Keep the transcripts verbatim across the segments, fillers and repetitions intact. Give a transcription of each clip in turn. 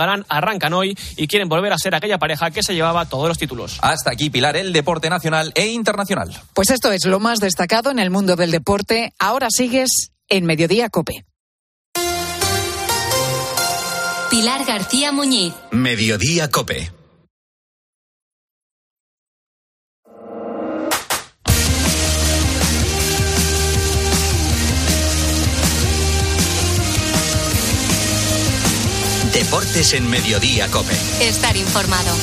arrancan hoy y quieren volver a ser aquella pareja que se llevaba todos los títulos. Hasta aquí, Pilar, el deporte nacional e internacional. Pues esto es lo más destacado en el mundo del deporte. Ahora sigues en Mediodía COPE. Pilar García Muñiz. Mediodía COPE. Deportes en Mediodía COPE. Estar informado.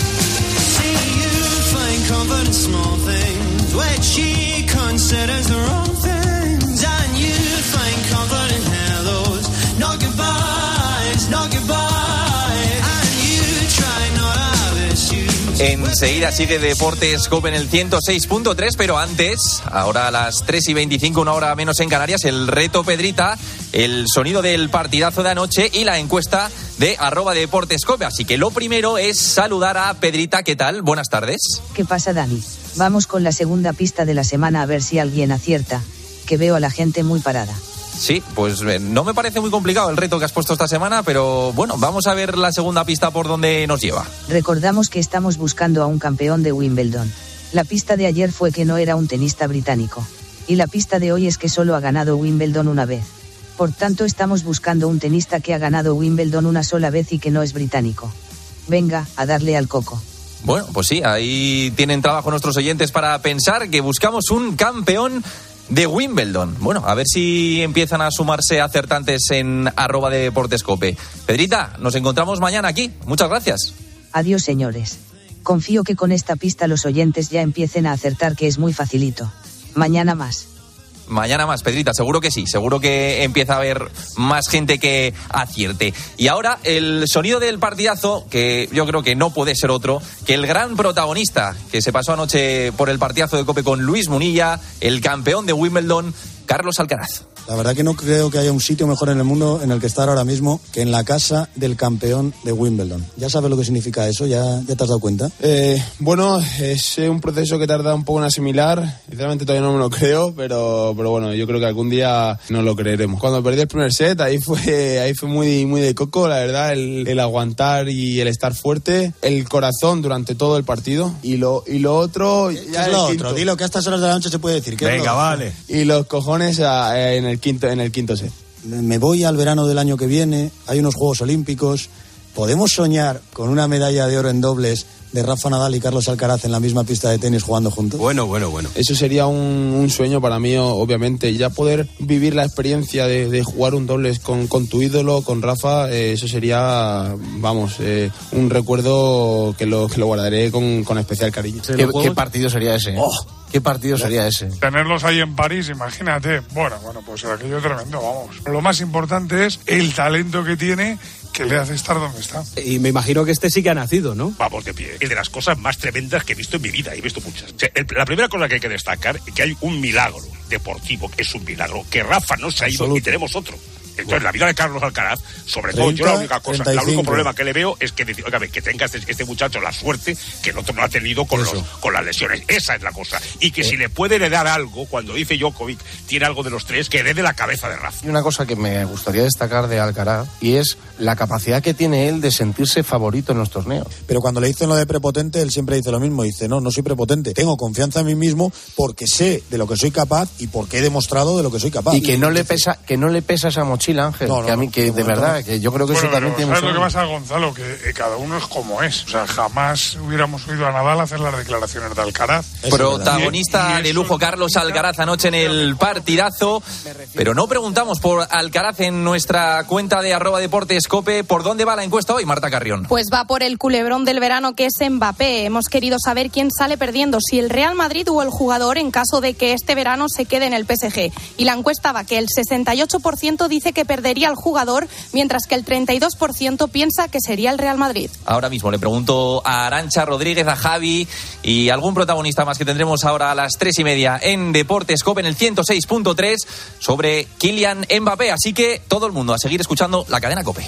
Enseguida sigue Deportes COPE en el ciento seis punto tres, pero antes, ahora a las tres y veinticinco, una hora menos en Canarias, el reto Pedrita, el sonido del partidazo de anoche y la encuesta de arroba Deportes COPE. Así que lo primero es saludar a Pedrita. ¿Qué tal? Buenas tardes. ¿Qué pasa, Dani? Vamos con la segunda pista de la semana a ver si alguien acierta, que veo a la gente muy parada. Sí, pues eh, no me parece muy complicado el reto que has puesto esta semana, pero bueno, vamos a ver la segunda pista por dónde nos lleva. Recordamos que estamos buscando a un campeón de Wimbledon. La pista de ayer fue que no era un tenista británico. Y la pista de hoy es que solo ha ganado Wimbledon una vez. Por tanto, estamos buscando un tenista que ha ganado Wimbledon una sola vez y que no es británico. Venga, a darle al coco. Bueno, pues sí, ahí tienen trabajo nuestros oyentes para pensar que buscamos un campeón de Wimbledon. Bueno, a ver si empiezan a sumarse acertantes en arroba Deportes COPE. Pedrita, nos encontramos mañana aquí. Muchas gracias. Adiós, señores. Confío que con esta pista los oyentes ya empiecen a acertar, que es muy facilito. Mañana más. Mañana más, Pedrita, seguro que sí. Seguro que empieza a haber más gente que acierte. Y ahora el sonido del partidazo, que yo creo que no puede ser otro que el gran protagonista que se pasó anoche por el partidazo de COPE con Luis Munilla, el campeón de Wimbledon, Carlos Alcaraz. La verdad que no creo que haya un sitio mejor en el mundo en el que estar ahora mismo que en la casa del campeón de Wimbledon. ¿Ya sabes lo que significa eso? ¿Ya, ya te has dado cuenta? Eh, bueno, es un proceso que tarda un poco en asimilar. Sinceramente todavía no me lo creo, pero, pero bueno, yo creo que algún día nos lo creeremos. Cuando perdí el primer set, ahí fue, ahí fue muy, muy de coco, la verdad, el, el aguantar y el estar fuerte, el corazón durante todo el partido. Y lo, y lo otro... ¿Qué es lo otro? Dilo, que a estas horas de la noche se puede decir. Venga, vale. Y los cojones a, a, en el quinto en el quinto set. Me voy al verano del año que viene, hay unos Juegos Olímpicos, ¿podemos soñar con una medalla de oro en dobles de Rafa Nadal y Carlos Alcaraz en la misma pista de tenis jugando juntos? Bueno, bueno, bueno. Eso sería un, un sueño para mí, obviamente. Ya poder vivir la experiencia de, de jugar un dobles con, con tu ídolo, con Rafa, eh, eso sería, vamos, eh, un recuerdo que lo, que lo guardaré con, con especial cariño. ¿Qué, ¿Qué partido sería ese? Eh? Oh. ¿Qué partido sería ese? Tenerlos ahí en París, imagínate. Bueno, bueno, pues aquello tremendo, vamos. Lo más importante es el talento que tiene, que le hace estar donde está. Y me imagino que este sí que ha nacido, ¿no? Vamos de pie. Es de las cosas más tremendas que he visto en mi vida. He visto muchas. O sea, el, la primera cosa que hay que destacar es que hay un milagro deportivo, que es un milagro, que Rafa no se ha ido y tenemos otro. Entonces, la vida de Carlos Alcaraz, sobre todo, yo la única cosa, el único problema que le veo es que, oiga, que tenga este, este muchacho la suerte que el otro no ha tenido con, los, con las lesiones. Esa es la cosa. Y que eh. si le puede heredar algo, cuando dice Djokovic, tiene algo de los tres, que herede la cabeza de Rafa. Y una cosa que me gustaría destacar de Alcaraz, y es la capacidad que tiene él de sentirse favorito en los torneos. Pero cuando le dicen lo de prepotente, él siempre dice lo mismo. Dice, no, no soy prepotente. Tengo confianza en mí mismo porque sé de lo que soy capaz y porque he demostrado de lo que soy capaz. Y que no le pesa, que no le pesa esa mochila, Ángel. No, no, que a mí que no, de verdad, no. que yo creo que bueno, eso también tiene... ¿Sabes lo que pasa, Gonzalo? Que eh, cada uno es como es. O sea, jamás hubiéramos oído a Nadal hacer las declaraciones de Alcaraz. Eso Protagonista de lujo Carlos Alcaraz anoche en el partidazo. Pero no preguntamos por Alcaraz en nuestra cuenta de arroba Deportes COPE. ¿Por dónde va la encuesta hoy, Marta Carrión? Pues va por el culebrón del verano, que es Mbappé. Hemos querido saber quién sale perdiendo, si el Real Madrid o el jugador, en caso de que este verano se quede en el P S G. Y la encuesta va que el sesenta y ocho por ciento dice que perdería al jugador, mientras que el treinta y dos por ciento piensa que sería el Real Madrid. Ahora mismo le pregunto a Arantxa Rodríguez, a Javi y algún protagonista más que tendremos ahora a las tres y media en Deportes COPE en el ciento seis punto tres sobre Kylian Mbappé. Así que todo el mundo a seguir escuchando la cadena COPE.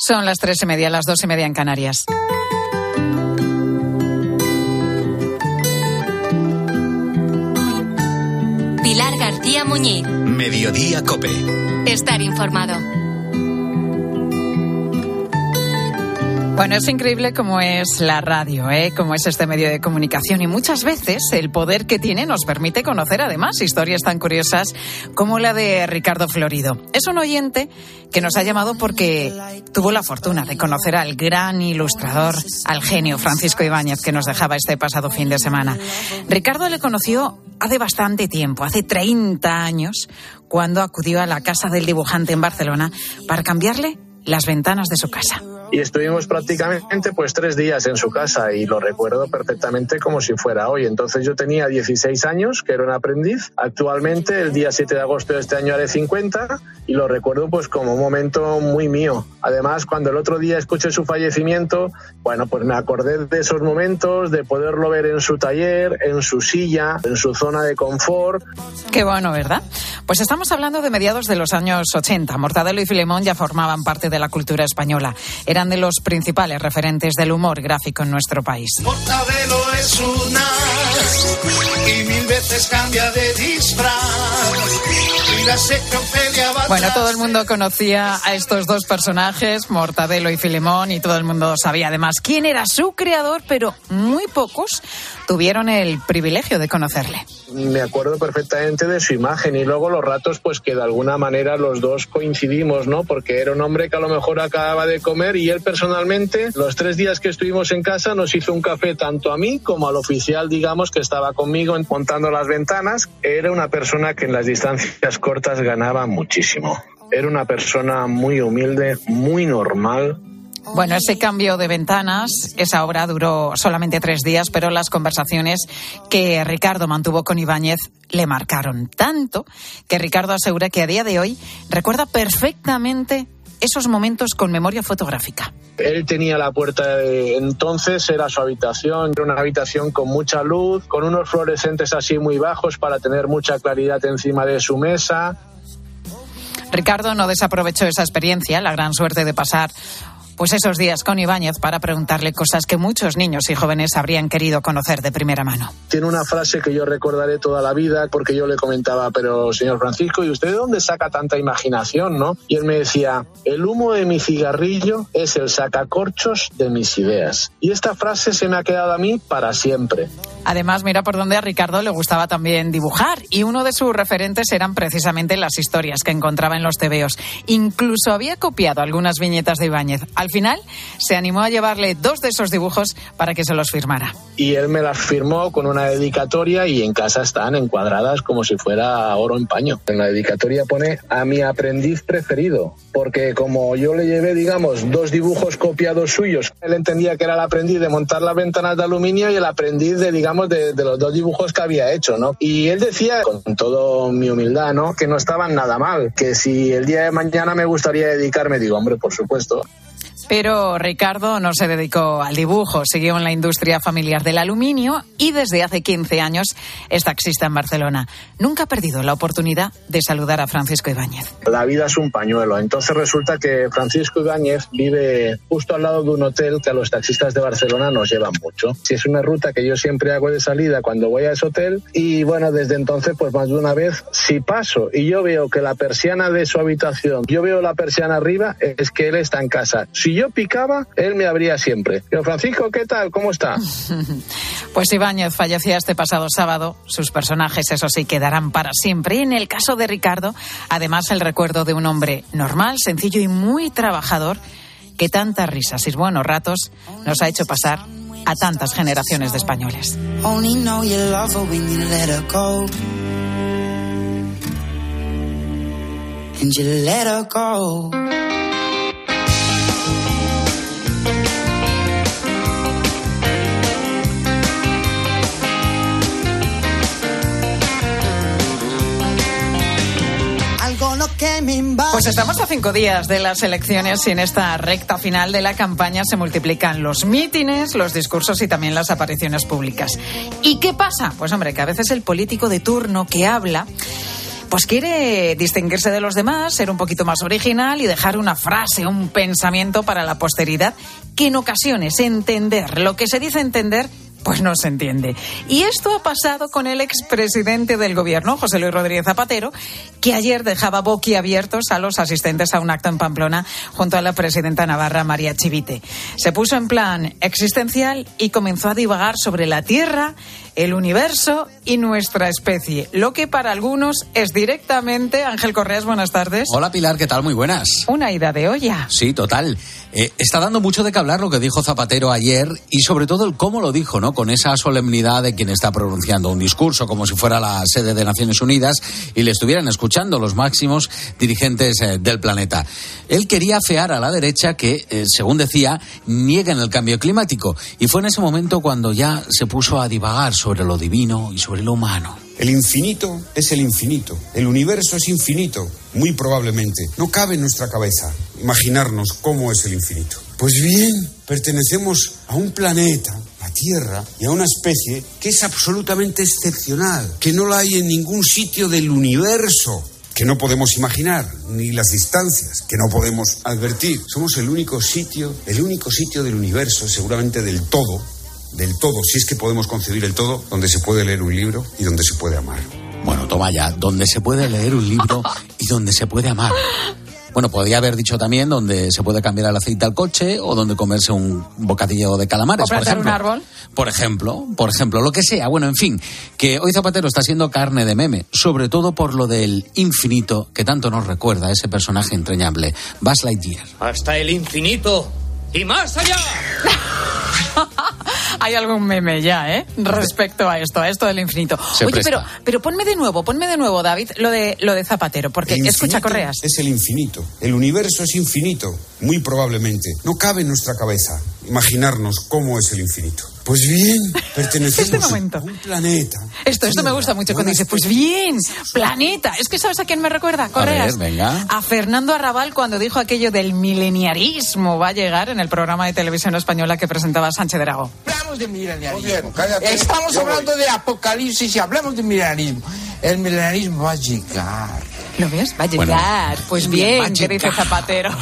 Son las tres y media, las dos y media en Canarias. Pilar García Muñiz. Mediodía COPE. Estar informado. Bueno, es increíble cómo es la radio, ¿eh? Cómo es este medio de comunicación, y muchas veces el poder que tiene nos permite conocer además historias tan curiosas como la de Ricardo Florido. Es un oyente que nos ha llamado porque tuvo la fortuna de conocer al gran ilustrador, al genio Francisco Ibáñez, que nos dejaba este pasado fin de semana. Ricardo le conoció hace bastante tiempo, hace treinta años, cuando acudió a la casa del dibujante en Barcelona para cambiarle las ventanas de su casa. Y estuvimos prácticamente pues tres días en su casa y lo recuerdo perfectamente como si fuera hoy. Entonces yo tenía dieciséis años, que era un aprendiz. Actualmente, el día siete de agosto de este año haré cincuenta y lo recuerdo pues como un momento muy mío. Además, cuando el otro día escuché su fallecimiento, bueno, pues me acordé de esos momentos, de poderlo ver en su taller, en su silla, en su zona de confort. Qué bueno, ¿verdad? Pues estamos hablando de mediados de los años ochenta. Mortadelo y Filemón ya formaban parte de la cultura española. Eran de los principales referentes del humor gráfico en nuestro país. Mortadelo es un as y mil veces cambia de disfraz. Bueno, todo el mundo conocía a estos dos personajes, Mortadelo y Filemón, y todo el mundo sabía además quién era su creador, pero muy pocos tuvieron el privilegio de conocerle. Me acuerdo perfectamente de su imagen y luego los ratos pues que de alguna manera los dos coincidimos, ¿no? Porque era un hombre que a lo mejor acababa de comer y él personalmente, los tres días que estuvimos en casa, nos hizo un café tanto a mí como al oficial, digamos, que estaba conmigo montando las ventanas. Era una persona que en las distancias cortas ganaba muchísimo. Era una persona muy humilde, muy normal. Bueno, ese cambio de ventanas, esa obra duró solamente tres días, pero las conversaciones que Ricardo mantuvo con Ibáñez le marcaron tanto que Ricardo asegura que a día de hoy recuerda perfectamente esos momentos con memoria fotográfica. Él tenía la puerta de entonces, era su habitación, era una habitación con mucha luz, con unos fluorescentes así muy bajos para tener mucha claridad encima de su mesa. Ricardo no desaprovechó esa experiencia, la gran suerte de pasar pues esos días con Ibáñez para preguntarle cosas que muchos niños y jóvenes habrían querido conocer de primera mano. Tiene una frase que yo recordaré toda la vida porque yo le comentaba, pero señor Francisco, ¿y usted de dónde saca tanta imaginación, no? Y él me decía, el humo de mi cigarrillo es el sacacorchos de mis ideas. Y esta frase se me ha quedado a mí para siempre. Además, mira por dónde a Ricardo le gustaba también dibujar y uno de sus referentes eran precisamente las historias que encontraba en los tebeos. Incluso había copiado algunas viñetas de Ibáñez. Al final, se animó a llevarle dos de esos dibujos para que se los firmara. Y él me las firmó con una dedicatoria y en casa están encuadradas como si fuera oro en paño. En la dedicatoria pone a mi aprendiz preferido, porque como yo le llevé, digamos, dos dibujos copiados suyos, él entendía que era el aprendiz de montar las ventanas de aluminio y el aprendiz de, digamos, de, de los dos dibujos que había hecho, ¿no? Y él decía, con toda mi humildad, ¿no?, que no estaban nada mal, que si el día de mañana me gustaría dedicarme, digo, hombre, por supuesto. Pero Ricardo no se dedicó al dibujo, siguió en la industria familiar del aluminio y desde hace quince años es taxista en Barcelona. Nunca ha perdido la oportunidad de saludar a Francisco Ibáñez. La vida es un pañuelo, entonces resulta que Francisco Ibáñez vive justo al lado de un hotel que a los taxistas de Barcelona nos llevan mucho. Si es una ruta que yo siempre hago de salida cuando voy a ese hotel y bueno, desde entonces pues más de una vez, si paso y yo veo que la persiana de su habitación, yo veo la persiana arriba, es que él está en casa. Si yo picaba, él me abría siempre. Pero Francisco, ¿qué tal? ¿Cómo está? Pues Ibáñez fallecía este pasado sábado. Sus personajes, eso sí, quedarán para siempre. Y en el caso de Ricardo, además el recuerdo de un hombre normal, sencillo y muy trabajador, que tantas risas y buenos ratos nos ha hecho pasar a tantas generaciones de españoles. Pues estamos a cinco días de las elecciones y en esta recta final de la campaña se multiplican los mítines, los discursos y también las apariciones públicas. ¿Y qué pasa? Pues hombre, que a veces el político de turno que habla pues quiere distinguirse de los demás, ser un poquito más original y dejar una frase, un pensamiento para la posteridad, que en ocasiones entender lo que se dice entender pues no se entiende. Y esto ha pasado con el expresidente del gobierno, José Luis Rodríguez Zapatero, que ayer dejaba boquiabiertos a los asistentes a un acto en Pamplona junto a la presidenta navarra, María Chivite. Se puso en plan existencial y comenzó a divagar sobre la Tierra, el universo y nuestra especie, lo que para algunos es directamente... Ángel Correas, buenas tardes. Hola Pilar, ¿qué tal? Muy buenas. Una ida de olla. Sí, total. Eh, está dando mucho de qué hablar lo que dijo Zapatero ayer y sobre todo el cómo lo dijo, ¿no? Con esa solemnidad de quien está pronunciando un discurso como si fuera la sede de Naciones Unidas y le estuvieran escuchando los máximos dirigentes eh, del planeta. Él quería afear a la derecha que, eh, según decía, niegan el cambio climático, y fue en ese momento cuando ya se puso a divagar sobre lo divino y sobre lo humano. El infinito es el infinito. El universo es infinito, muy probablemente. No cabe en nuestra cabeza imaginarnos cómo es el infinito. Pues bien, pertenecemos a un planeta, la Tierra, y a una especie que es absolutamente excepcional, que no la hay en ningún sitio del universo, que no podemos imaginar, ni las distancias, que no podemos advertir. Somos el único sitio, el único sitio del universo, seguramente del todo, del todo, si es que podemos concebir el todo, donde se puede leer un libro y donde se puede amar. Bueno, toma ya, donde se puede leer un libro y donde se puede amar. Bueno, podría haber dicho también donde se puede cambiar el aceite al coche o donde comerse un bocadillo de calamares, o plantar por ejemplo. un árbol. Por ejemplo, por ejemplo, lo que sea. Bueno, en fin, que hoy Zapatero está siendo carne de meme, sobre todo por lo del infinito que tanto nos recuerda a ese personaje entrañable, Buzz Lightyear. Hasta el infinito y más allá. Hay algún meme ya, ¿eh? Respecto a esto, a esto del infinito. Se Oye, presta. pero, pero ponme de nuevo, ponme de nuevo, David, lo de, lo de Zapatero, porque El escucha, infinito Correas. Es el infinito. El universo es infinito, muy probablemente. No cabe en nuestra cabeza imaginarnos cómo es el infinito. Pues bien, pertenecemos Este momento. a un planeta. Esto, esto me gusta mucho cuando dice, pues bien, planeta. Es que ¿sabes a quién me recuerda, Correas? A ver, venga. A Fernando Arrabal cuando dijo aquello del mileniarismo va a llegar en el programa de televisión española que presentaba Sánchez Dragó. Hablamos de mileniarismo. Estamos hablando de apocalipsis y hablamos de mileniarismo. El mileniarismo va a llegar. ¿Lo ves? Va a llegar. Bueno, pues va bien, a ¿qué dice llegar. Zapatero?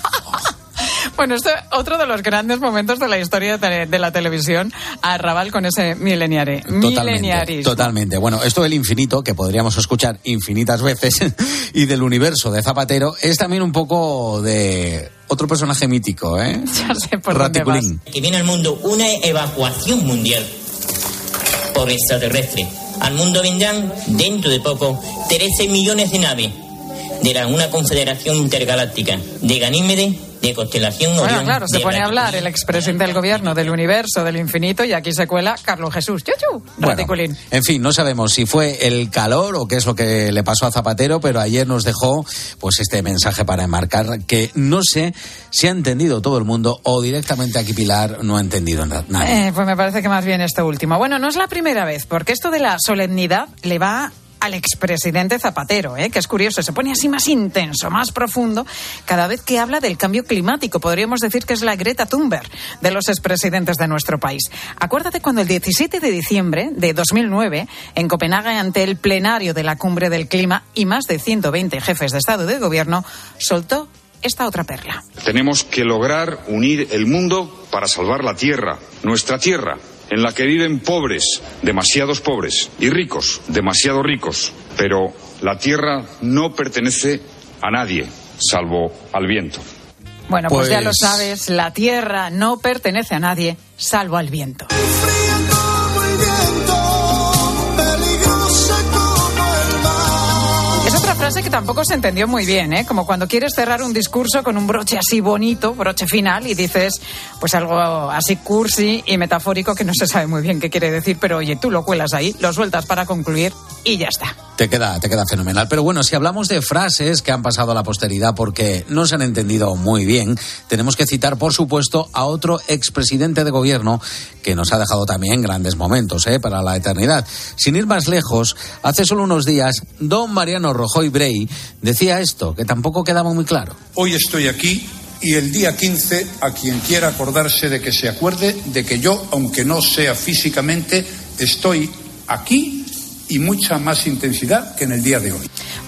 Bueno, esto es otro de los grandes momentos de la historia de, de la televisión, Arrabal con ese mileniare, Totalmente, mileniarismo. totalmente. Bueno, esto del infinito, que podríamos escuchar infinitas veces, y del universo de Zapatero, es también un poco de otro personaje mítico, ¿eh? Ya sé por dónde vas. Raticulín. Que viene al mundo una evacuación mundial por extraterrestre. Al mundo vendrán, dentro de poco, trece millones de naves de la, una confederación intergaláctica de Ganímede, de constelación Bueno, Orión, claro, se de pone a Raticulín. hablar el expresidente del gobierno del universo, del infinito, y aquí se cuela Carlos Jesús. ¡Chuchu! Bueno, Raticulín. en fin, no sabemos si fue el calor o qué es lo que le pasó a Zapatero, pero ayer nos dejó pues este mensaje para enmarcar que no sé si ha entendido todo el mundo o directamente aquí Pilar no ha entendido nada. Eh, pues me parece que más bien esto último. Bueno, no es la primera vez, porque esto de la solemnidad le va al expresidente Zapatero, ¿eh? Que es curioso, se pone así más intenso, más profundo, cada vez que habla del cambio climático. Podríamos decir que es la Greta Thunberg de los expresidentes de nuestro país. Acuérdate cuando el diecisiete de diciembre de dos mil nueve, en Copenhague, ante el plenario de la Cumbre del Clima y más de ciento veinte jefes de Estado y de Gobierno, soltó esta otra perla. Tenemos que lograr unir el mundo para salvar la Tierra, nuestra Tierra, en la que viven pobres, demasiados pobres, y ricos, demasiado ricos. Pero la Tierra no pertenece a nadie, salvo al viento. Bueno, pues, Pues- ya lo sabes, la Tierra no pertenece a nadie, salvo al viento. Es otra frase que tampoco se entendió muy bien, ¿eh? Como cuando quieres cerrar un discurso con un broche así bonito, broche final, y dices pues algo así cursi y metafórico que no se sabe muy bien qué quiere decir, pero oye, tú lo cuelas ahí, lo sueltas para concluir y ya está. Te queda, te queda fenomenal. Pero bueno, si hablamos de frases que han pasado a la posteridad porque no se han entendido muy bien, tenemos que citar, por supuesto, a otro expresidente de gobierno que nos ha dejado también grandes momentos, ¿eh? Para la eternidad. Sin ir más lejos, hace solo unos días, don Mariano Rajoy Brey decía esto, que tampoco quedaba muy claro. Hoy estoy aquí y el día quince, a quien quiera acordarse de que se acuerde de que yo, aunque no sea físicamente, estoy aquí y mucha más intensidad que en el día de hoy.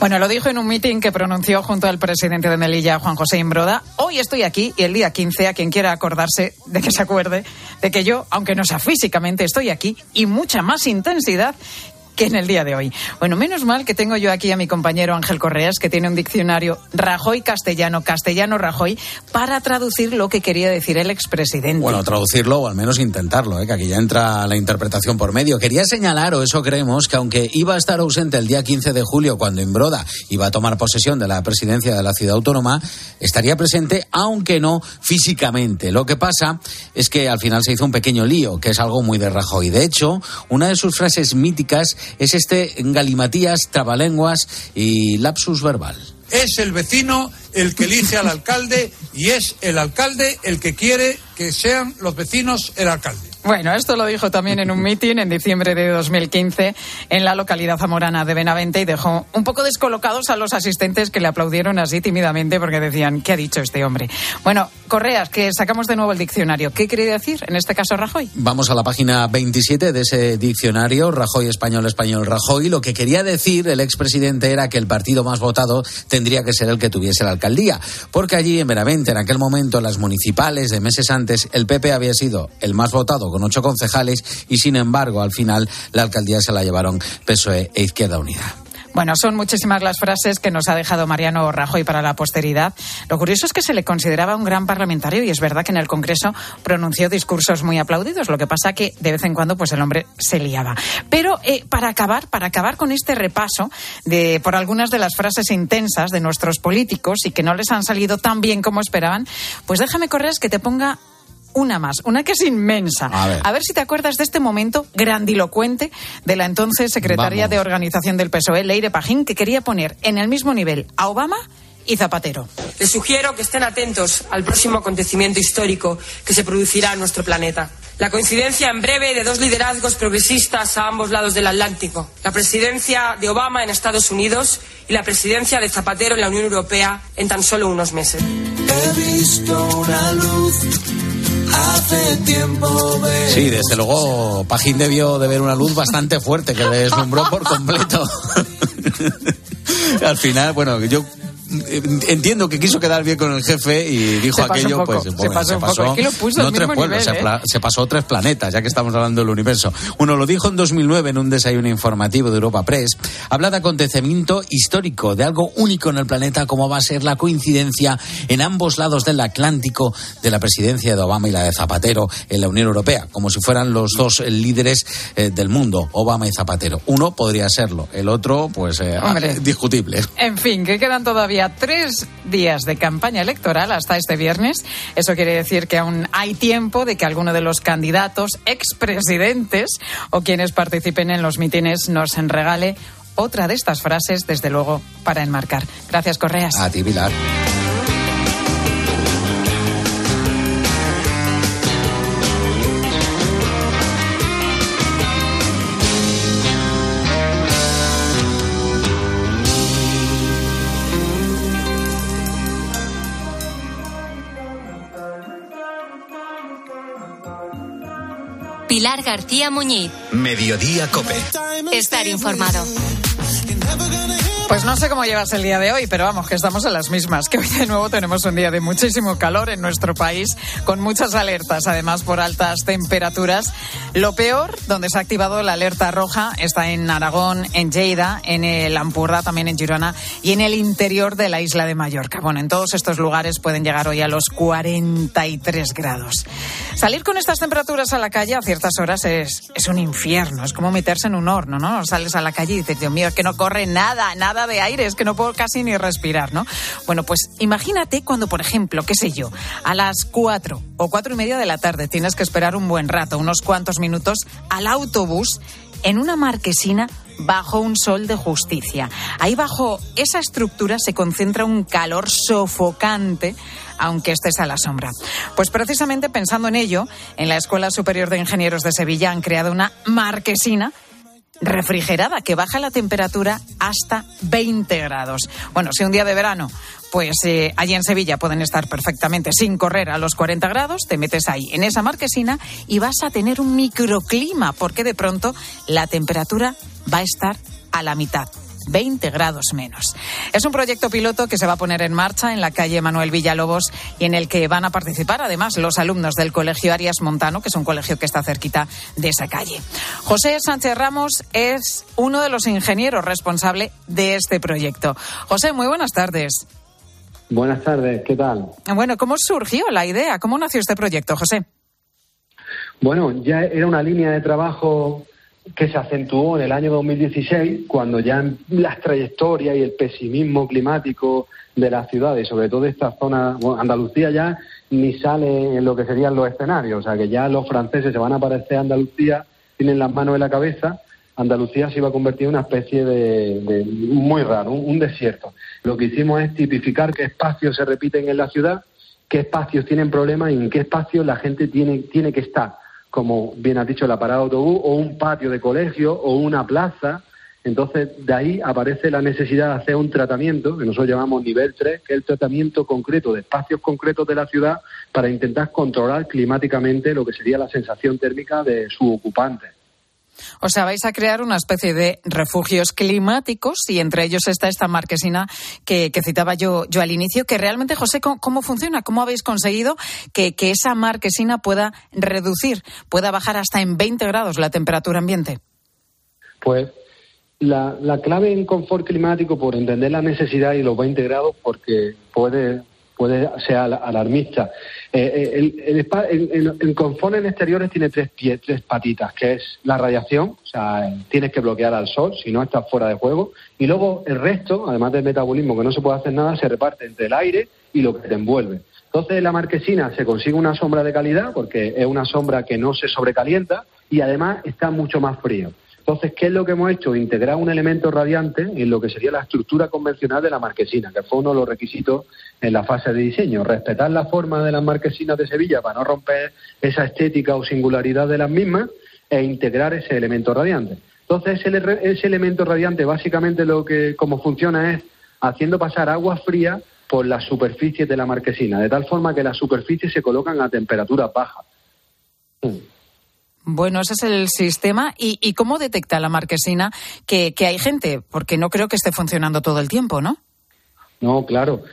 Bueno, lo dijo en un mitin que pronunció junto al presidente de Melilla, Juan José Imbroda. Hoy estoy aquí y el día quince, a quien quiera acordarse, de que se acuerde, de que yo, aunque no sea físicamente, estoy aquí y mucha más intensidad que en el día de hoy. Bueno, menos mal que tengo yo aquí a mi compañero Ángel Correas, que tiene un diccionario Rajoy-castellano, castellano-Rajoy, para traducir lo que quería decir el expresidente. Bueno, traducirlo o al menos intentarlo, ¿eh? Que aquí ya entra la interpretación por medio. Quería señalar, o eso creemos, que aunque iba a estar ausente el día quince de julio, cuando Imbroda iba a tomar posesión de la presidencia de la ciudad autónoma, estaría presente, aunque no físicamente. Lo que pasa es que al final se hizo un pequeño lío, que es algo muy de Rajoy. De hecho, una de sus frases míticas es este galimatías, trabalenguas y lapsus verbal. Es el vecino el que elige al alcalde y es el alcalde el que quiere que sean los vecinos el alcalde. Bueno, esto lo dijo también en un mitin en diciembre de dos mil quince en la localidad zamorana de Benavente y dejó un poco descolocados a los asistentes que le aplaudieron así tímidamente porque decían, ¿qué ha dicho este hombre? Bueno, Correas, que sacamos de nuevo el diccionario. ¿Qué quería decir en este caso Rajoy? Vamos a la página veintisiete de ese diccionario, Rajoy español, español, Rajoy. Lo que quería decir el expresidente era que el partido más votado tendría que ser el que tuviese la alcaldía, porque allí en Benavente, en aquel momento, las municipales de meses antes, el P P había sido el más votado con ocho concejales y sin embargo al final la alcaldía se la llevaron P S O E e Izquierda Unida. Bueno, son muchísimas las frases que nos ha dejado Mariano Rajoy para la posteridad. Lo curioso es que se le consideraba un gran parlamentario y es verdad que en el Congreso pronunció discursos muy aplaudidos. Lo que pasa que de vez en cuando pues el hombre se liaba. Pero eh, para acabar, para acabar con este repaso de por algunas de las frases intensas de nuestros políticos y que no les han salido tan bien como esperaban, pues déjame, Correas, que te ponga una más, una que es inmensa. A ver. A ver si te acuerdas de este momento grandilocuente de la entonces secretaria Vamos. de Organización del P S O E, Leire Pajín, que quería poner en el mismo nivel a Obama y Zapatero. Les sugiero que estén atentos al próximo acontecimiento histórico que se producirá en nuestro planeta. La coincidencia en breve de dos liderazgos progresistas a ambos lados del Atlántico. La presidencia de Obama en Estados Unidos y la presidencia de Zapatero en la Unión Europea en tan solo unos meses. He visto una luz. Hace tiempo de... Sí, desde luego Pajín debió de ver una luz bastante fuerte que le deslumbró por completo. Al final, bueno, yo entiendo que quiso quedar bien con el jefe y dijo se pasó aquello, un poco, pues se pasó, se pasó es que lo puso no al tres mismo pueblos, nivel, se, ¿eh? pla, se pasó tres planetas, ya que estamos hablando del universo. Uno lo dijo en dos mil nueve en un desayuno informativo de Europa Press. Habla de acontecimiento histórico, de algo único en el planeta, como va a ser la coincidencia en ambos lados del Atlántico de la presidencia de Obama y la de Zapatero en la Unión Europea, como si fueran los dos líderes eh, del mundo, Obama y Zapatero. Uno podría serlo, el otro, pues, eh, discutible. En fin, que quedan todavía tres días de campaña electoral hasta este viernes. Eso quiere decir que aún hay tiempo de que alguno de los candidatos, expresidentes o quienes participen en los mítines nos regale otra de estas frases, desde luego, para enmarcar. Gracias, Correas. A ti, Pilar. Pilar García Muñiz. Mediodía Cope. Estar informado. Pues no sé cómo llevas el día de hoy, pero vamos, que estamos en las mismas, que hoy de nuevo tenemos un día de muchísimo calor en nuestro país, con muchas alertas, además por altas temperaturas. Lo peor, donde se ha activado la alerta roja, está en Aragón, en Lleida, en el Ampurdá, también en Girona y en el interior de la isla de Mallorca. Bueno, en todos estos lugares pueden llegar hoy a los cuarenta y tres grados. Salir con estas temperaturas a la calle a ciertas horas es, es un infierno, es como meterse en un horno, ¿no? Sales a la calle y dices, Dios mío, es que no corre nada, nada de aire, es que no puedo casi ni respirar, ¿no? Bueno, pues imagínate cuando, por ejemplo, qué sé yo, a las cuatro o cuatro y media de la tarde tienes que esperar un buen rato, unos cuantos minutos, al autobús en una marquesina bajo un sol de justicia. Ahí bajo esa estructura se concentra un calor sofocante, aunque estés a la sombra. Pues precisamente pensando en ello, en la Escuela Superior de Ingenieros de Sevilla han creado una marquesina refrigerada que baja la temperatura hasta veinte grados. Bueno, si un día de verano, pues eh, allí en Sevilla pueden estar perfectamente sin correr a los cuarenta grados, te metes ahí en esa marquesina y vas a tener un microclima, porque de pronto la temperatura va a estar a la mitad. veinte grados menos. Es un proyecto piloto que se va a poner en marcha en la calle Manuel Villalobos y en el que van a participar además los alumnos del Colegio Arias Montano, que es un colegio que está cerquita de esa calle. José Sánchez Ramos es uno de los ingenieros responsable de este proyecto. José, muy buenas tardes. Buenas tardes, ¿qué tal? Bueno, ¿cómo surgió la idea? ¿Cómo nació este proyecto, José? Bueno, ya era una línea de trabajo que se acentuó en el año dos mil dieciséis, cuando ya las trayectorias y el pesimismo climático de las ciudades, sobre todo de esta zona, bueno, Andalucía ya ni sale en lo que serían los escenarios, o sea que ya los franceses se van a parecer a Andalucía, tienen las manos en la cabeza. Andalucía se iba a convertir en una especie de, de muy raro, un, un desierto. Lo que hicimos es tipificar qué espacios se repiten en la ciudad, qué espacios tienen problemas y en qué espacios la gente tiene, tiene que estar, como bien has dicho, la parada de autobús o un patio de colegio o una plaza. Entonces, de ahí aparece la necesidad de hacer un tratamiento, que nosotros llamamos nivel tres, que es el tratamiento concreto de espacios concretos de la ciudad para intentar controlar climáticamente lo que sería la sensación térmica de sus ocupantes. O sea, vais a crear una especie de refugios climáticos y entre ellos está esta marquesina que, que citaba yo, yo al inicio, que realmente, José, ¿cómo, cómo funciona? ¿Cómo habéis conseguido que, que esa marquesina pueda reducir, pueda bajar hasta en veinte grados la temperatura ambiente? Pues la, la clave en confort climático, por entender la necesidad y los veinte grados, porque puede... puede ser alarmista. Eh, el, el, el, el, el confort en exteriores tiene tres pies, tres patitas, que es la radiación, o sea, tienes que bloquear al sol, si no estás fuera de juego, y luego el resto, además del metabolismo, que no se puede hacer nada, se reparte entre el aire y lo que te envuelve. Entonces, en la marquesina se consigue una sombra de calidad, porque es una sombra que no se sobrecalienta y además está mucho más frío. Entonces, ¿qué es lo que hemos hecho? Integrar un elemento radiante en lo que sería la estructura convencional de la marquesina, que fue uno de los requisitos en la fase de diseño. Respetar la forma de las marquesinas de Sevilla para no romper esa estética o singularidad de las mismas e integrar ese elemento radiante. Entonces, ese, ese elemento radiante básicamente lo que como funciona es haciendo pasar agua fría por las superficies de la marquesina, de tal forma que las superficies se colocan a temperaturas bajas. Bueno, ese es el sistema. ¿Y, y cómo detecta la marquesina que, que hay gente? Porque no creo que esté funcionando todo el tiempo, ¿no? No, claro.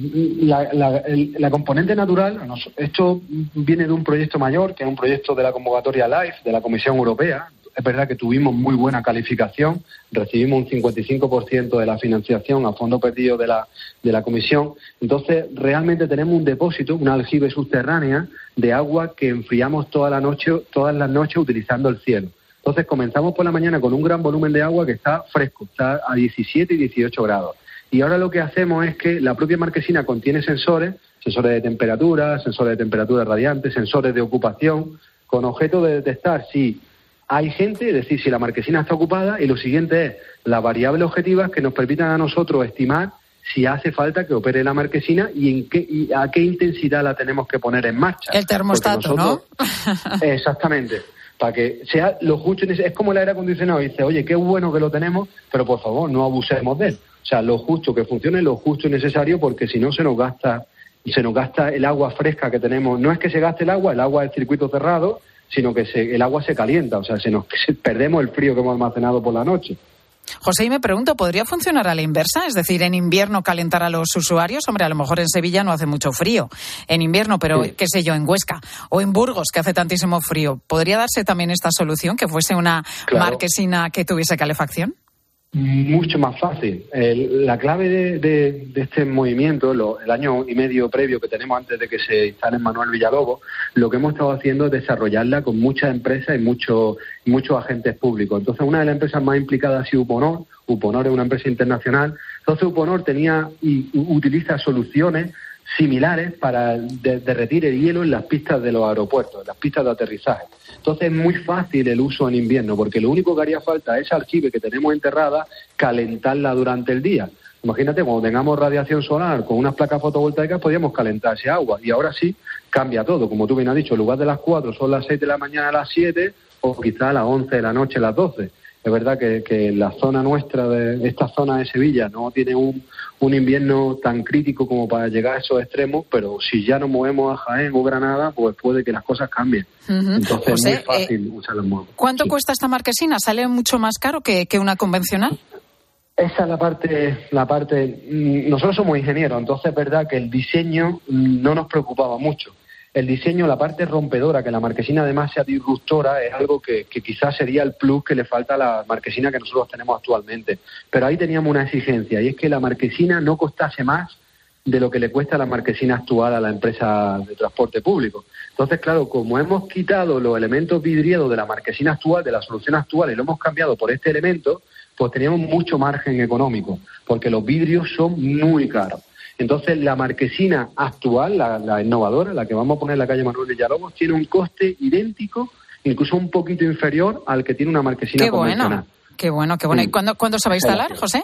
La, la, el, la componente natural, esto viene de un proyecto mayor, que es un proyecto de la convocatoria LIFE, de la Comisión Europea. Es verdad que tuvimos muy buena calificación, recibimos un cincuenta y cinco por ciento de la financiación a fondo perdido de la, de la Comisión. Entonces, realmente tenemos un depósito, una aljibe subterránea de agua que enfriamos toda la noche, todas las noches utilizando el cielo. Entonces, comenzamos por la mañana con un gran volumen de agua que está fresco, está a diecisiete y dieciocho grados. Y ahora lo que hacemos es que la propia marquesina contiene sensores, sensores de temperatura, sensores de temperatura radiante, sensores de ocupación, con objeto de detectar si hay gente, es decir, si la marquesina está ocupada, y lo siguiente es las variables objetivas que nos permitan a nosotros estimar si hace falta que opere la marquesina y en qué y a qué intensidad la tenemos que poner en marcha. El termostato, nosotros, ¿no? Exactamente. Para que sea lo justo. Es como el aire acondicionado. Dice, oye, qué bueno que lo tenemos, pero por favor, no abusemos de él. O sea, lo justo, que funcione lo justo y necesario, porque si no se nos gasta, se nos gasta el agua fresca que tenemos. No es que se gaste el agua, el agua es circuito cerrado, sino que se, el agua se calienta, o sea, se nos se, perdemos el frío que hemos almacenado por la noche. José, y me pregunto, ¿podría funcionar a la inversa? Es decir, en invierno calentar a los usuarios. Hombre, a lo mejor en Sevilla no hace mucho frío en invierno, pero sí, qué sé yo, en Huesca o en Burgos, que hace tantísimo frío. ¿Podría darse también esta solución, que fuese una claro. marquesina que tuviese calefacción? Mucho más fácil. El, la clave de, de, de este movimiento, lo, el año y medio previo que tenemos antes de que se instale en Manuel Villalobos, lo que hemos estado haciendo es desarrollarla con muchas empresas y muchos muchos agentes públicos. Entonces, una de las empresas más implicadas ha sido Uponor. Uponor es una empresa internacional. Entonces, Uponor tenía y utiliza soluciones similares para de, derretir el hielo en las pistas de los aeropuertos, en las pistas de aterrizaje. Entonces es muy fácil el uso en invierno, porque lo único que haría falta es esa aljibe que tenemos enterrada, calentarla durante el día. Imagínate, cuando tengamos radiación solar con unas placas fotovoltaicas, podríamos calentar ese agua. Y ahora sí, cambia todo. Como tú bien has dicho, en lugar de las cuatro son las seis de la mañana a las siete, o quizá a las once de la noche a las doce. Es verdad que, que la zona nuestra, de esta zona de Sevilla, no tiene un, un invierno tan crítico como para llegar a esos extremos, pero si ya nos movemos a Jaén o Granada, pues puede que las cosas cambien. Uh-huh. Entonces José, es muy fácil eh, usar los muebles. ¿Cuánto sí. cuesta esta marquesina? ¿Sale mucho más caro que, que una convencional? Esa es la parte, la parte. Nosotros somos ingenieros, entonces es verdad que el diseño no nos preocupaba mucho. El diseño, la parte rompedora, que la marquesina además sea disruptora, es algo que, que quizás sería el plus que le falta a la marquesina que nosotros tenemos actualmente. Pero ahí teníamos una exigencia, y es que la marquesina no costase más de lo que le cuesta la marquesina actual a la empresa de transporte público. Entonces, claro, como hemos quitado los elementos vidrieros de la marquesina actual, de la solución actual, y lo hemos cambiado por este elemento, pues teníamos mucho margen económico, porque los vidrios son muy caros. Entonces, la marquesina actual, la, la innovadora, la que vamos a poner en la calle Manuel Villalobos, tiene un coste idéntico, incluso un poquito inferior al que tiene una marquesina qué convencional. Bueno, qué bueno, qué bueno. Sí. ¿Y cuándo, cuándo se va a instalar, José?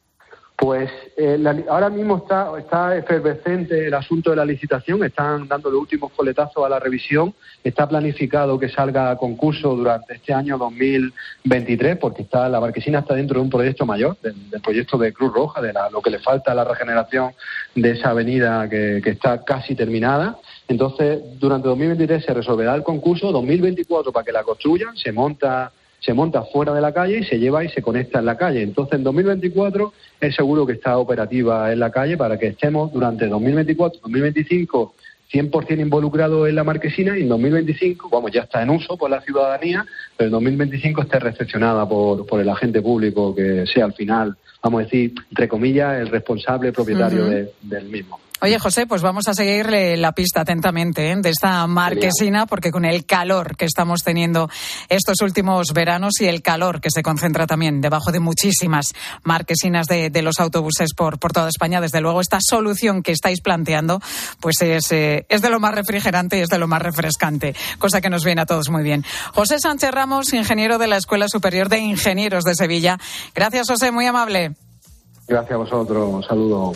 Pues eh, la, ahora mismo está, está efervescente el asunto de la licitación, están dando los últimos coletazos a la revisión, está planificado que salga a concurso durante este año dos mil veintitrés, porque está la marquesina está dentro de un proyecto mayor, del, del proyecto de Cruz Roja, de la, lo que le falta a la regeneración de esa avenida que, que está casi terminada. Entonces, durante dos mil veintitrés se resolverá el concurso, dos mil veinticuatro para que la construyan, se monta... se monta fuera de la calle y se lleva y se conecta en la calle. Entonces, en dos mil veinticuatro es seguro que está operativa en la calle para que estemos durante dos mil veinticuatro dos mil veinticinco cien por ciento involucrados en la marquesina, y en dos mil veinticinco, vamos, ya está en uso por la ciudadanía, pero en dos mil veinticinco esté recepcionada por, por el agente público que sea al final, vamos a decir, entre comillas, el responsable propietario uh-huh. de, del mismo. Oye, José, pues vamos a seguirle la pista atentamente ¿eh? de esta marquesina, porque con el calor que estamos teniendo estos últimos veranos y el calor que se concentra también debajo de muchísimas marquesinas de, de los autobuses por, por toda España, desde luego esta solución que estáis planteando pues es, eh, es de lo más refrigerante y es de lo más refrescante, cosa que nos viene a todos muy bien. José Sánchez Ramos, ingeniero de la Escuela Superior de Ingenieros de Sevilla. Gracias, José, muy amable. Gracias a vosotros, un saludo.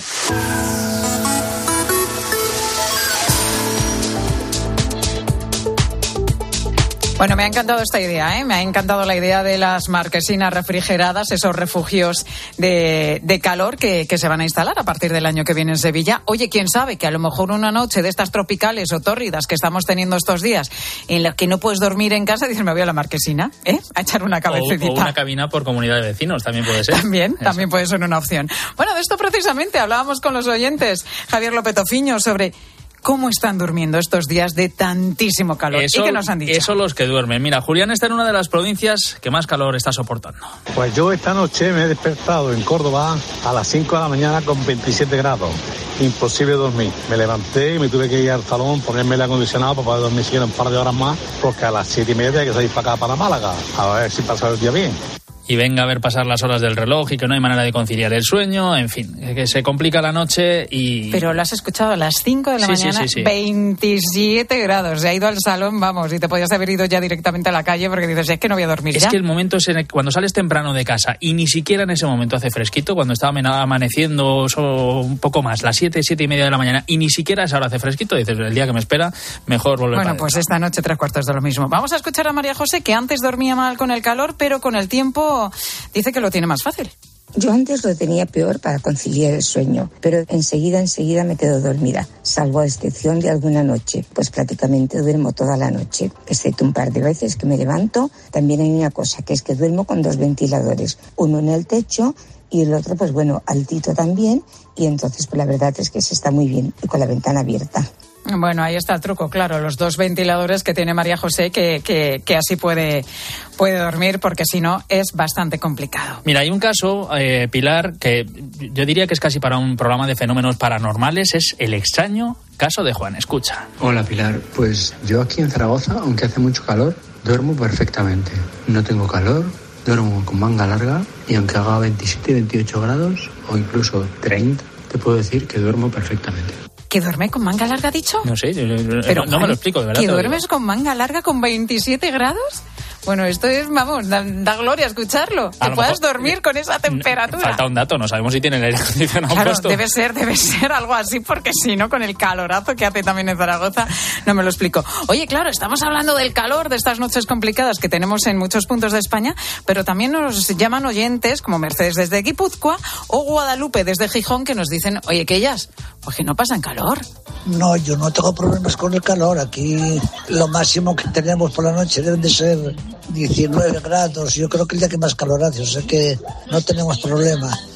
Bueno, me ha encantado esta idea, ¿eh? Me ha encantado la idea de las marquesinas refrigeradas, esos refugios de, de calor que, que se van a instalar a partir del año que viene en Sevilla. Oye, quién sabe que a lo mejor una noche de estas tropicales o tórridas que estamos teniendo estos días, en las que no puedes dormir en casa, dices, me voy a la marquesina, ¿eh? A echar una cabecita. O, o una cabina por comunidad de vecinos, también puede ser. También, Eso. también puede ser una opción. Bueno, de esto precisamente hablábamos con los oyentes, Javier Lopetofiño, sobre cómo están durmiendo estos días de tantísimo calor. Eso, ¿Y qué nos han dicho? Eso los que duermen. Mira, Julián está en una de las provincias que más calor está soportando. Pues yo esta noche me he despertado en Córdoba a las cinco de la mañana con veintisiete grados. Imposible dormir. Me levanté y me tuve que ir al salón, ponerme el acondicionado para poder dormir siquiera un par de horas más, porque a las siete y media hay que salir para acá, para Málaga, a ver si pasa el día bien. Y venga a ver pasar las horas del reloj y que no hay manera de conciliar el sueño, en fin, que se complica la noche y... Pero lo has escuchado a las cinco de la sí, mañana, sí, sí, sí. veintisiete grados. Se ha ido al salón, vamos, y te podías haber ido ya directamente a la calle porque dices, es que no voy a dormir es ya. Es que el momento es en el, cuando sales temprano de casa y ni siquiera en ese momento hace fresquito, cuando está amaneciendo solo un poco más, las siete, siete y media de la mañana, y ni siquiera a esa hora hace fresquito, dices, el día que me espera, mejor volver Bueno, para pues dentro. esta noche tres cuartos de lo mismo. Vamos a escuchar a María José, que antes dormía mal con el calor, pero con el tiempo dice que lo tiene más fácil. Yo antes lo tenía peor para conciliar el sueño, pero enseguida, enseguida me quedo dormida, salvo a excepción de alguna noche, pues prácticamente duermo toda la noche, excepto un par de veces que me levanto. También hay una cosa, que es que duermo con dos ventiladores, uno en el techo y el otro, pues bueno, altito también, y entonces pues la verdad es que se está muy bien y con la ventana abierta. Bueno, ahí está el truco, claro, los dos ventiladores que tiene María José, que, que, que así puede, puede dormir, porque si no es bastante complicado. Mira, hay un caso, eh, Pilar, que yo diría que es casi para un programa de fenómenos paranormales, es el extraño caso de Juan. Escucha. Hola, Pilar. Pues yo aquí en Zaragoza, aunque hace mucho calor, duermo perfectamente. No tengo calor, duermo con manga larga, y aunque haga veintisiete, veintiocho grados o incluso treinta, te puedo decir que duermo perfectamente. ¿Que duerme con manga larga, dicho? No sé, Pero, no, no me lo explico, de verdad. ¿Que duermes con manga larga con veintisiete grados? Bueno, esto es, vamos, da, da gloria escucharlo. Que puedas dormir con esa temperatura. Falta un dato, no sabemos si tiene el aire acondicionado Claro, puesto. debe ser, debe ser algo así, porque si no, con el calorazo que hace también en Zaragoza, no me lo explico. Oye, claro, estamos hablando del calor, de estas noches complicadas que tenemos en muchos puntos de España, pero también nos llaman oyentes como Mercedes desde Guipúzcoa o Guadalupe desde Gijón, que nos dicen, oye, que ellas, pues que no pasan calor. No, yo no tengo problemas con el calor. Aquí lo máximo que tenemos por la noche deben de ser diecinueve grados. Yo creo que el día que más calor hace, o sea que no tenemos problema.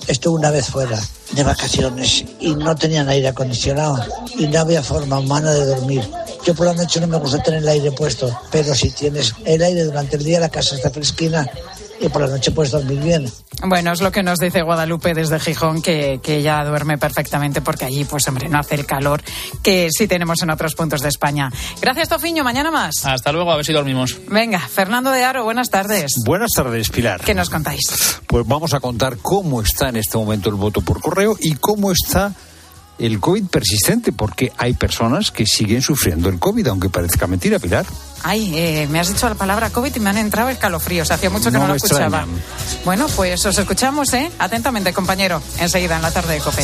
estuve una vez fuera de vacaciones y no tenían aire acondicionado y no había forma humana de dormir. Yo por la noche no me gusta tener el aire puesto, pero si tienes el aire durante el día la casa está fresquina y por la noche puedes dormir bien. Bueno, es lo que nos dice Guadalupe desde Gijón, que, que ella duerme perfectamente porque allí, pues hombre, no hace el calor que sí tenemos en otros puntos de España. Gracias, Tofiño. Mañana más. Hasta luego, a ver si dormimos. Venga, Fernando de Aro, buenas tardes. Buenas tardes, Pilar. ¿Qué nos contáis? Pues vamos a contar cómo está en este momento el voto por correo y cómo está el COVID persistente, porque hay personas que siguen sufriendo el COVID, aunque parezca mentira, Pilar. Ay, eh, me has dicho la palabra COVID y me han entrado escalofríos. Hacía mucho que no, no lo escuchaba. Extrañan. Bueno, pues os escuchamos, ¿eh? Atentamente, compañero. Enseguida, en la tarde de COPE.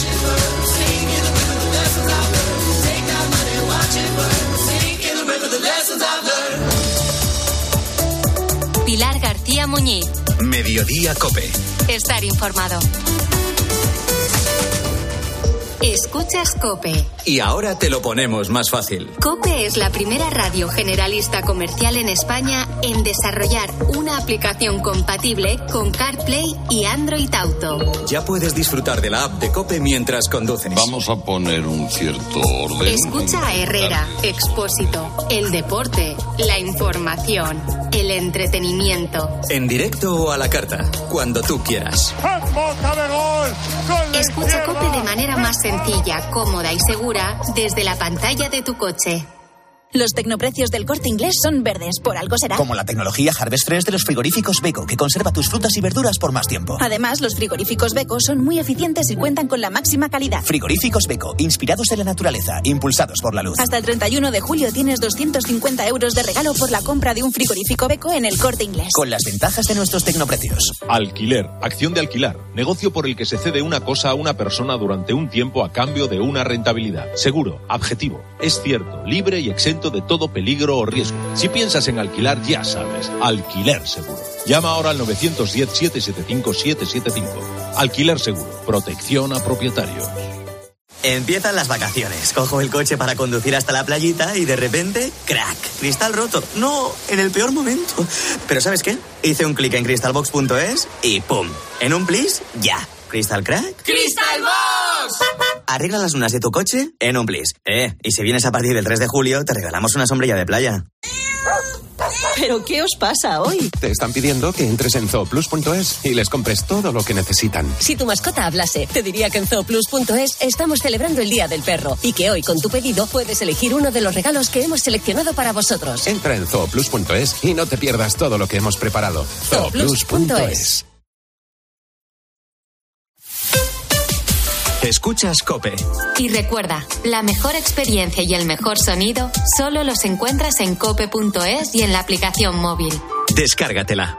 Pilar García Muñiz. Mediodía COPE. Estar informado. Escuchas COPE. Y ahora te lo ponemos más fácil. COPE es la primera radio generalista comercial en España en desarrollar una aplicación compatible con CarPlay y Android Auto. Ya puedes disfrutar de la app de COPE mientras conduces. Vamos a poner un cierto orden. Escucha a Herrera, Expósito, el deporte, la información, el entretenimiento. En directo o a la carta, cuando tú quieras. Escucha COPE de manera más sencilla, cómoda y segura desde la pantalla de tu coche. Los tecnoprecios del Corte Inglés son verdes, por algo será. Como la tecnología Harvest Fresh de los frigoríficos Beko, que conserva tus frutas y verduras por más tiempo. Además, los frigoríficos Beko son muy eficientes y cuentan con la máxima calidad. Frigoríficos Beko, inspirados en la naturaleza, impulsados por la luz. Hasta el treinta y uno de julio tienes doscientos cincuenta euros de regalo por la compra de un frigorífico Beko en el Corte Inglés. Con las ventajas de nuestros tecnoprecios. Alquiler, acción de alquilar, negocio por el que se cede una cosa a una persona durante un tiempo a cambio de una rentabilidad. Seguro, objetivo, es cierto, libre y exento de todo peligro o riesgo. Si piensas en alquilar, ya sabes, Alquiler Seguro. Llama ahora al nueve uno cero, siete siete cinco, siete siete cinco. Alquiler Seguro, protección a propietarios. Empiezan las vacaciones. Cojo el coche para conducir hasta la playita y de repente, ¡crack! Cristal roto. No, en el peor momento. Pero ¿sabes qué? Hice un clic en crystalbox punto es y ¡pum! En un plis, ya. ¿Crystal crack? ¡Crystal Box! Arregla las lunas de tu coche en un plis. Eh, y si vienes a partir del tres de julio, te regalamos una sombrilla de playa. ¿Pero qué os pasa hoy? Te están pidiendo que entres en zooplus punto es y les compres todo lo que necesitan. Si tu mascota hablase, te diría que en zooplus punto es estamos celebrando el Día del Perro y que hoy con tu pedido puedes elegir uno de los regalos que hemos seleccionado para vosotros. Entra en zooplus punto es y no te pierdas todo lo que hemos preparado. zooplus punto es. Escuchas COPE. Y recuerda, la mejor experiencia y el mejor sonido solo los encuentras en cope punto es y en la aplicación móvil. Descárgatela.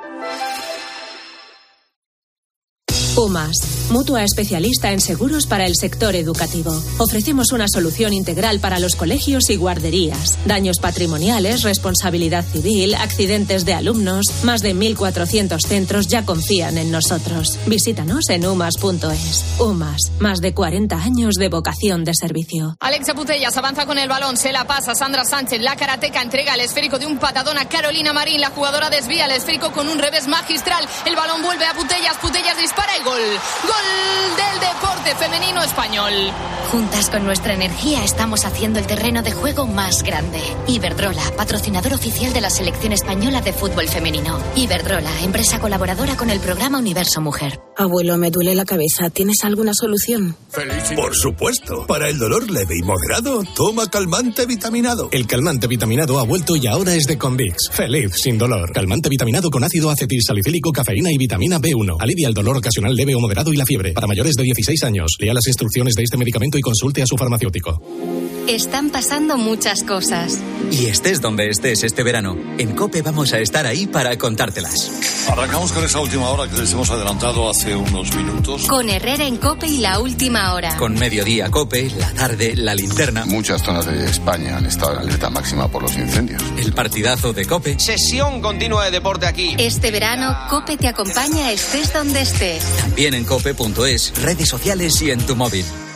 UMAS, mutua especialista en seguros para el sector educativo. Ofrecemos una solución integral para los colegios y guarderías. Daños patrimoniales, responsabilidad civil, accidentes de alumnos. Más de mil cuatrocientos centros ya confían en nosotros. Visítanos en umas punto es. UMAS, más de cuarenta años de vocación de servicio. Alexia Putellas avanza con el balón, se la pasa Sandra Sánchez, la karateca entrega el esférico de un patadón a Carolina Marín, la jugadora desvía el esférico con un revés magistral, el balón vuelve a Putellas, Putellas dispara y gol. Gol del deporte femenino español. Juntas con nuestra energía estamos haciendo el terreno de juego más grande. Iberdrola, patrocinador oficial de la selección española de fútbol femenino. Iberdrola, empresa colaboradora con el programa Universo Mujer. Abuelo, me duele la cabeza. ¿Tienes alguna solución? Por supuesto. Para el dolor leve y moderado, toma calmante vitaminado. El calmante vitaminado ha vuelto y ahora es de Convix. Feliz sin dolor. Calmante vitaminado con ácido acetilsalicílico, cafeína y vitamina B uno. Alivia el dolor ocasional leve o moderado y la fiebre. Para mayores de dieciséis años, lea las instrucciones de este medicamento y consulte a su farmacéutico. Están pasando muchas cosas. Y estés donde estés este verano, en COPE vamos a estar ahí para contártelas. Arrancamos con esa última hora que les hemos adelantado hace unos minutos. Con Herrera en COPE y la última hora. Con Mediodía COPE, la tarde, la linterna. Muchas zonas de España han estado en alerta máxima por los incendios. El partidazo de COPE. Sesión continua de deporte aquí. Este verano, COPE te acompaña estés donde estés. También en cope punto es, redes sociales y en tu móvil.